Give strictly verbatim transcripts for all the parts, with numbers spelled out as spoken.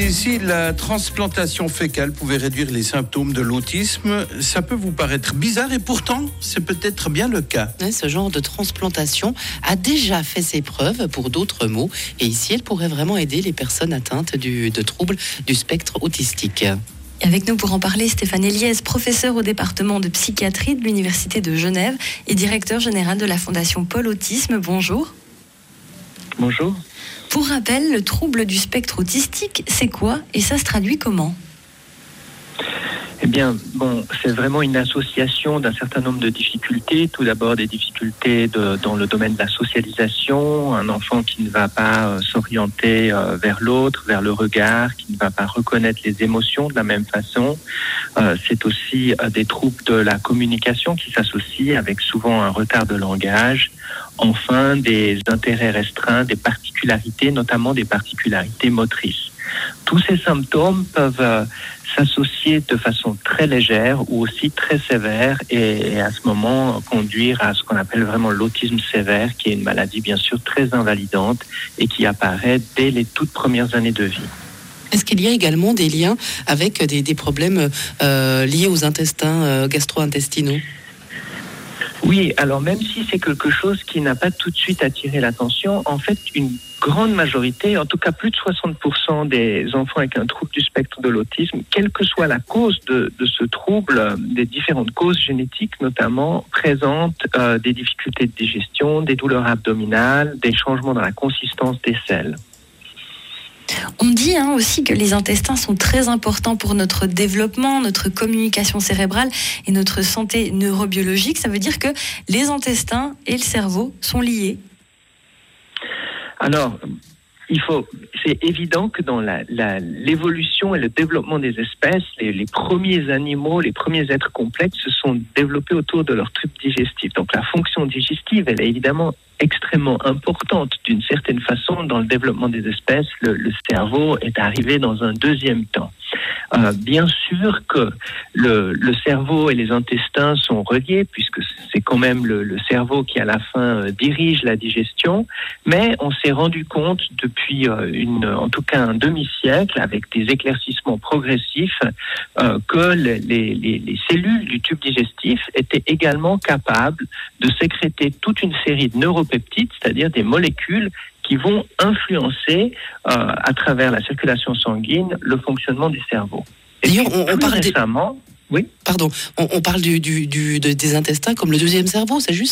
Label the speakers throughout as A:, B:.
A: Jusqu'ici, la transplantation fécale pouvait réduire les symptômes de l'autisme. Ça peut vous paraître bizarre et pourtant, c'est peut-être bien le cas.
B: Ce genre de transplantation a déjà fait ses preuves pour d'autres maux. Et ici, elle pourrait vraiment aider les personnes atteintes du, de troubles du spectre autistique.
C: Avec nous pour en parler, Stéphane Eliès, professeur au département de psychiatrie de l'Université de Genève et directeur général de la Fondation Pôle Autisme. Bonjour.
D: Bonjour.
C: Pour rappel, le trouble du spectre autistique, c'est quoi et ça se traduit comment ?
D: Eh bien, bon, c'est vraiment une association d'un certain nombre de difficultés. Tout d'abord, des difficultés de, dans le domaine de la socialisation. Un enfant qui ne va pas euh, s'orienter euh, vers l'autre, vers le regard, qui ne va pas reconnaître les émotions de la même façon. Euh, c'est aussi euh, des troubles de la communication qui s'associent avec souvent un retard de langage. Enfin, des intérêts restreints, des particularités, notamment des particularités motrices. Tous ces symptômes peuvent euh, s'associer de façon très légère ou aussi très sévère et, et à ce moment conduire à ce qu'on appelle vraiment l'autisme sévère, qui est une maladie bien sûr très invalidante et qui apparaît dès les toutes premières années de vie.
B: Est-ce qu'il y a également des liens avec des, des problèmes euh, liés aux intestins euh, gastro-intestinaux ?
D: Oui, alors même si c'est quelque chose qui n'a pas tout de suite attiré l'attention, en fait, une grande majorité, en tout cas plus de soixante pour cent des enfants avec un trouble du spectre de l'autisme, quelle que soit la cause de, de ce trouble, des différentes causes génétiques notamment, présentent euh, des difficultés de digestion, des douleurs abdominales, des changements dans la consistance des selles.
C: On dit hein, aussi que les intestins sont très importants pour notre développement, notre communication cérébrale et notre santé neurobiologique. Ça veut dire que les intestins et le cerveau sont liés ?
D: Alors, il faut, c'est évident que dans la, la, l'évolution et le développement des espèces, les, les premiers animaux, les premiers êtres complexes se sont développés autour de leur tube digestif. Donc la fonction digestive, elle est évidemment extrêmement importante d'une certaine façon dans le développement des espèces. Le, le cerveau est arrivé dans un deuxième temps. Euh, bien sûr que le, le cerveau et les intestins sont reliés puisque c'est quand même le, le cerveau qui à la fin euh, dirige la digestion, mais on s'est rendu compte depuis euh, une, en tout cas un demi-siècle avec des éclaircissements progressifs euh, que les, les, les cellules du tube digestif étaient également capables de sécréter toute une série de neuropeptides, c'est-à-dire des molécules qui vont influencer euh, à travers la circulation sanguine le fonctionnement du cerveau. Et
B: D'ailleurs, on, on parle
D: récemment, des... oui.
B: Pardon, on, on parle du, du, du, de, des intestins comme le deuxième cerveau, c'est juste ?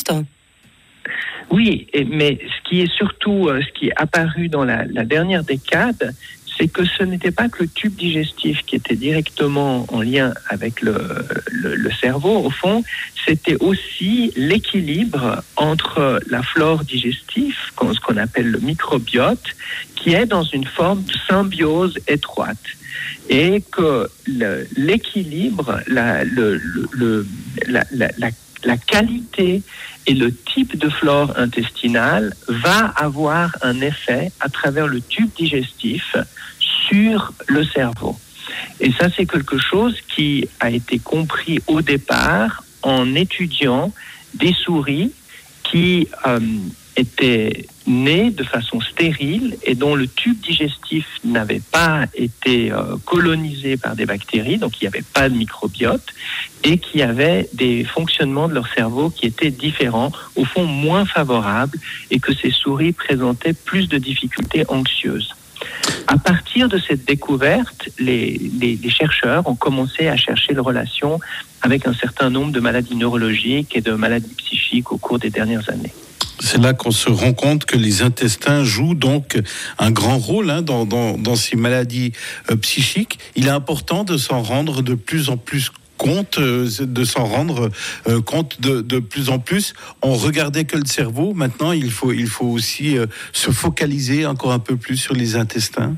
D: Oui, et, mais ce qui est surtout, euh, ce qui est apparu dans la, la dernière décade, c'est que ce n'était pas que le tube digestif qui était directement en lien avec le, le, le cerveau, au fond, c'était aussi l'équilibre entre la flore digestive, ce qu'on appelle le microbiote, qui est dans une forme de symbiose étroite. Et que le, l'équilibre, la, le, le, la, la, la, la qualité et le type de flore intestinale va avoir un effet à travers le tube digestif sur le cerveau. Et ça, c'est quelque chose qui a été compris au départ en étudiant des souris qui euh, étaient nées de façon stérile et dont le tube digestif n'avait pas été euh, colonisé par des bactéries, donc il n'y avait pas de microbiote, et qui avaient des fonctionnements de leur cerveau qui étaient différents, au fond moins favorables, et que ces souris présentaient plus de difficultés anxieuses. À partir de cette découverte, les, les, les chercheurs ont commencé à chercher une relation avec un certain nombre de maladies neurologiques et de maladies psychiques au cours des dernières années.
A: C'est là qu'on se rend compte que les intestins jouent donc un grand rôle hein, dans, dans, dans ces maladies euh, psychiques. Il est important de s'en rendre de plus en plus compte, euh, de s'en rendre euh, compte de, de plus en plus. On regardait que le cerveau. Maintenant, il faut, il faut aussi euh, se focaliser encore un peu plus sur les intestins.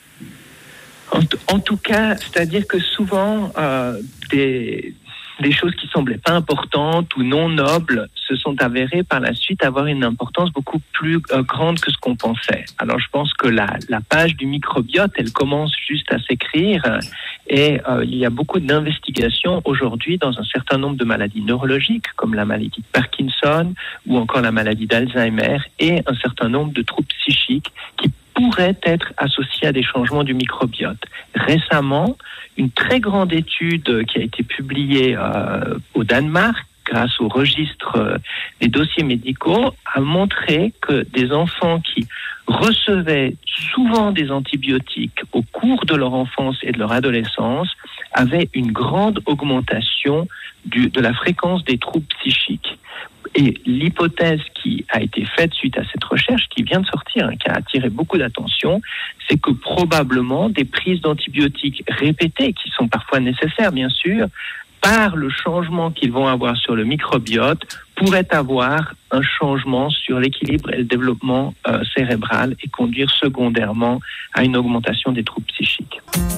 D: En, t- en tout cas, c'est-à-dire que souvent, euh, des... des choses qui semblaient pas importantes ou non nobles se sont avérées par la suite avoir une importance beaucoup plus euh, grande que ce qu'on pensait. Alors je pense que la, la page du microbiote, elle commence juste à s'écrire euh, et euh, il y a beaucoup d'investigations aujourd'hui dans un certain nombre de maladies neurologiques comme la maladie de Parkinson ou encore la maladie d'Alzheimer et un certain nombre de troubles psychiques qui pourrait être associé à des changements du microbiote. Récemment, une très grande étude qui a été publiée euh, au Danemark, grâce au registre euh, des dossiers médicaux, a montré que des enfants qui recevaient souvent des antibiotiques au cours de leur enfance et de leur adolescence avaient une grande augmentation du, de la fréquence des troubles psychiques. Et l'hypothèse qui a été faite suite à cette recherche, qui vient de sortir, hein, qui a attiré beaucoup d'attention, c'est que probablement des prises d'antibiotiques répétées, qui sont parfois nécessaires bien sûr, par le changement qu'ils vont avoir sur le microbiote, pourraient avoir un changement sur l'équilibre et le développement euh, cérébral et conduire secondairement à une augmentation des troubles psychiques.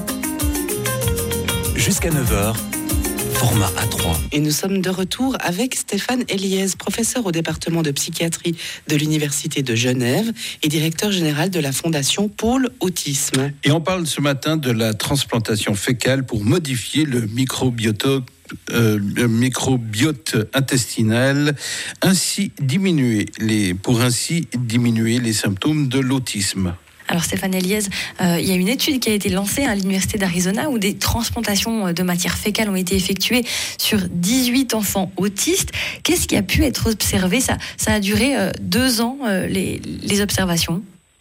E: Jusqu'à neuf heures, format A trois.
B: Et nous sommes de retour avec Stéphane Eliez, professeur au département de psychiatrie de l'Université de Genève et directeur général de la Fondation Pôle Autisme.
A: Et on parle ce matin de la transplantation fécale pour modifier le microbiote, euh, le microbiote intestinal, ainsi diminuer les, pour ainsi diminuer les symptômes de l'autisme.
C: Alors Stéphane Eliez, euh, il y a une étude qui a été lancée à l'Université d'Arizona où des transplantations de matière fécale ont été effectuées sur dix-huit enfants autistes. Qu'est-ce qui a pu être observé ? Ça, ça a duré euh, deux ans, euh, les, les observations.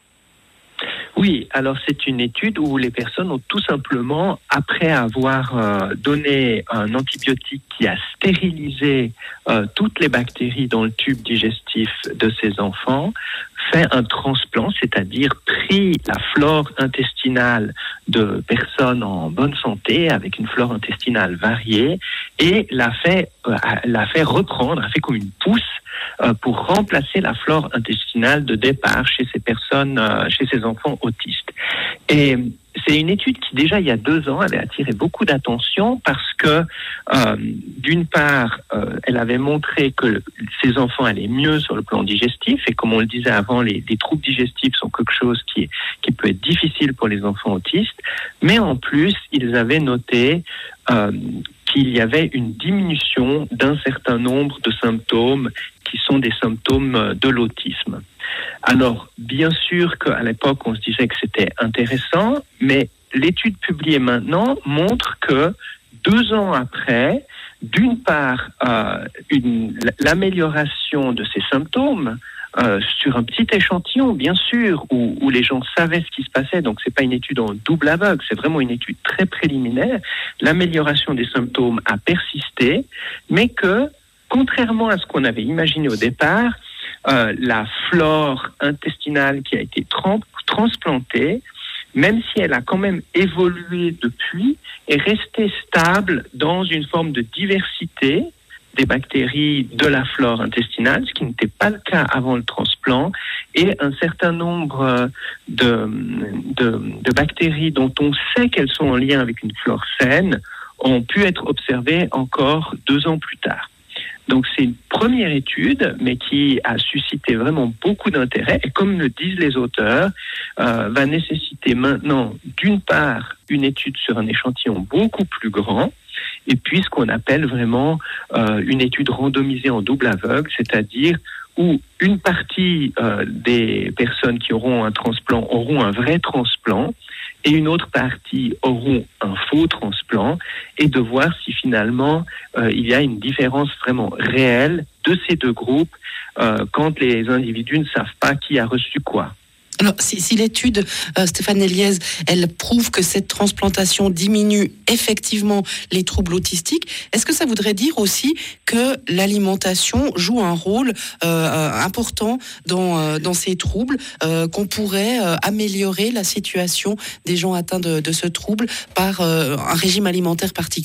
D: Oui, alors c'est une étude où les personnes ont tout simplement, après avoir euh, donné un antibiotique qui a stérilisé euh, toutes les bactéries dans le tube digestif de ces enfants, fait un transplant, c'est-à-dire pris la flore intestinale de personnes en bonne santé, avec une flore intestinale variée, et l'a fait, euh, l'a fait reprendre, a fait comme une pousse, euh, pour remplacer la flore intestinale de départ chez ces personnes, euh, chez ces enfants autistes. Et c'est une étude qui, déjà il y a deux ans, avait attiré beaucoup d'attention parce que, euh, d'une part, euh, elle avait montré que ces enfants allaient mieux sur le plan digestif, et comme on le disait avant, les, les troubles digestifs sont quelque chose qui, qui peut être difficile pour les enfants autistes, mais en plus, ils avaient noté euh, qu'il y avait une diminution d'un certain nombre de symptômes qui sont des symptômes de l'autisme. Alors, bien sûr qu'à l'époque, on se disait que c'était intéressant, mais l'étude publiée maintenant montre que deux ans après, d'une part, euh, une, l'amélioration de ces symptômes euh, sur un petit échantillon, bien sûr, où, où les gens savaient ce qui se passait, donc c'est pas une étude en double aveugle, c'est vraiment une étude très préliminaire, l'amélioration des symptômes a persisté, mais que, contrairement à ce qu'on avait imaginé au départ, Euh, la flore intestinale qui a été trans- transplantée, même si elle a quand même évolué depuis, est restée stable dans une forme de diversité des bactéries de la flore intestinale, ce qui n'était pas le cas avant le transplant, et un certain nombre de, de, de bactéries dont on sait qu'elles sont en lien avec une flore saine ont pu être observées encore deux ans plus tard. Donc c'est une première étude, mais qui a suscité vraiment beaucoup d'intérêt, et comme le disent les auteurs, euh, va nécessiter maintenant, d'une part, une étude sur un échantillon beaucoup plus grand, et puis ce qu'on appelle vraiment euh, une étude randomisée en double aveugle, c'est-à-dire où une partie euh, des personnes qui auront un transplant auront un vrai transplant, et une autre partie auront un faux transplant, et de voir si finalement euh, il y a une différence vraiment réelle de ces deux groupes euh, quand les individus ne savent pas qui a reçu quoi.
B: Alors, si, si l'étude, euh, Stéphane Eliez, elle prouve que cette transplantation diminue effectivement les troubles autistiques, est-ce que ça voudrait dire aussi que l'alimentation joue un rôle euh, important dans, euh, dans ces troubles, euh, qu'on pourrait euh, améliorer la situation des gens atteints de, de ce trouble par euh, un régime alimentaire particulier ?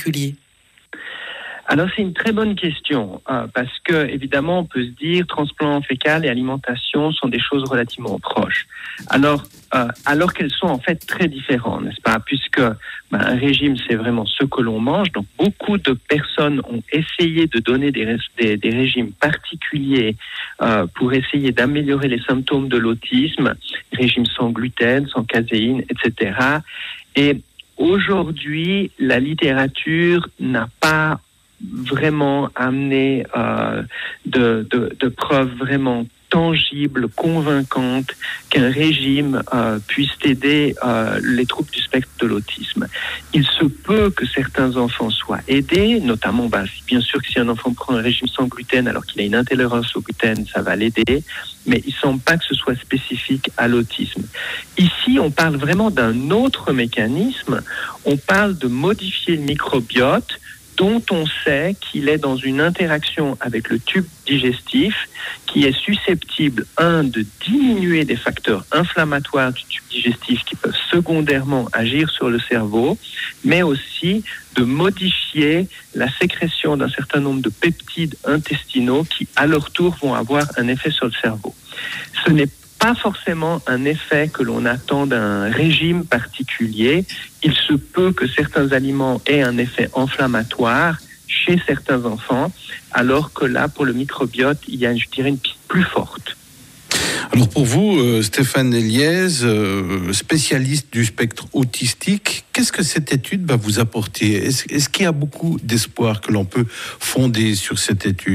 D: Alors c'est une très bonne question, euh, parce que évidemment on peut se dire transplant fécal et alimentation sont des choses relativement proches. Alors euh, alors qu'elles sont en fait très différentes, n'est-ce pas ? Puisque ben, un régime c'est vraiment ce que l'on mange, donc beaucoup de personnes ont essayé de donner des, des, des régimes particuliers euh, pour essayer d'améliorer les symptômes de l'autisme, régimes sans gluten, sans caséine, et cetera. Et aujourd'hui la littérature n'a pas vraiment amené euh, de, de, de preuves vraiment tangible, convaincante qu'un régime euh, puisse aider euh, les troubles du spectre de l'autisme. Il se peut que certains enfants soient aidés, notamment, bah, bien sûr que si un enfant prend un régime sans gluten alors qu'il a une intolérance au gluten, ça va l'aider, mais il ne semble pas que ce soit spécifique à l'autisme. Ici, on parle vraiment d'un autre mécanisme, on parle de modifier le microbiote dont on sait qu'il est dans une interaction avec le tube digestif qui est susceptible, un, de diminuer des facteurs inflammatoires du tube digestif qui peuvent secondairement agir sur le cerveau, mais aussi de modifier la sécrétion d'un certain nombre de peptides intestinaux qui, à leur tour, vont avoir un effet sur le cerveau. Ce n'est pas forcément un effet que l'on attend d'un régime particulier. Il se peut que certains aliments aient un effet inflammatoire chez certains enfants, alors que là, pour le microbiote, il y a, je dirais, une piste plus forte.
A: Alors pour vous, euh, Stéphane Eliez, euh, spécialiste du spectre autistique, qu'est-ce que cette étude va vous apporter ? Est-ce, est-ce qu'il y a beaucoup d'espoir que l'on peut fonder sur cette étude ?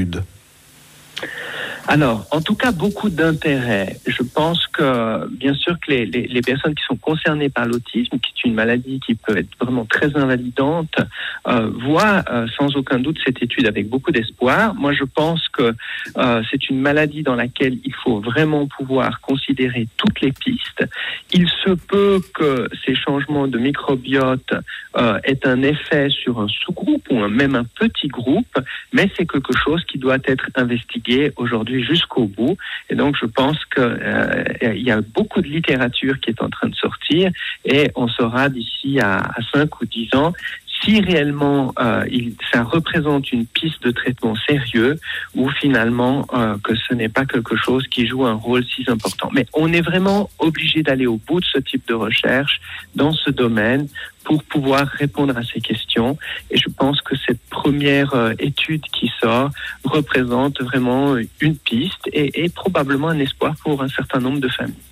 D: Alors, en tout cas, beaucoup d'intérêt. Je pense que, bien sûr, que les, les, les personnes qui sont concernées par l'autisme, qui est une maladie qui peut être vraiment très invalidante, euh, voient euh, sans aucun doute cette étude avec beaucoup d'espoir. Moi, je pense que euh, c'est une maladie dans laquelle il faut vraiment pouvoir considérer toutes les pistes. Il se peut que ces changements de microbiote euh, aient un effet sur un sous-groupe ou un, même un petit groupe, mais c'est quelque chose qui doit être investigué aujourd'hui jusqu'au bout. Et donc, je pense qu'il euh, y a beaucoup de littérature qui est en train de sortir et on saura d'ici à, à cinq ou dix ans si réellement euh, il, ça représente une piste de traitement sérieux ou finalement euh, que ce n'est pas quelque chose qui joue un rôle si important. Mais on est vraiment obligé d'aller au bout de ce type de recherche dans ce domaine pour pouvoir répondre à ces questions. Et je pense que cette première euh, étude qui sort représente vraiment une piste et, et probablement un espoir pour un certain nombre de familles.